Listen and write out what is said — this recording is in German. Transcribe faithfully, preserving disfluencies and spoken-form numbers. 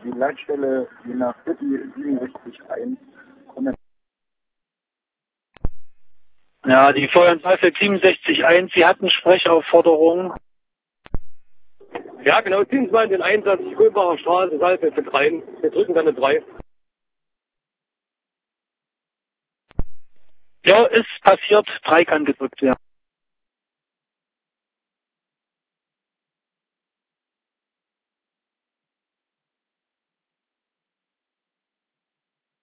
die Leitstelle Wiener City siebenundsechzig eins. Ja, die Feuerwehr siebenundsechzig eins, Sie hatten Sprechaufforderung. Ja, genau, ziehen Sie mal in den Einsatz, Kulmbacher Straße, Saalfeld rein. Wir drücken dann eine drei. Ja, ist passiert, drei kann gedrückt werden.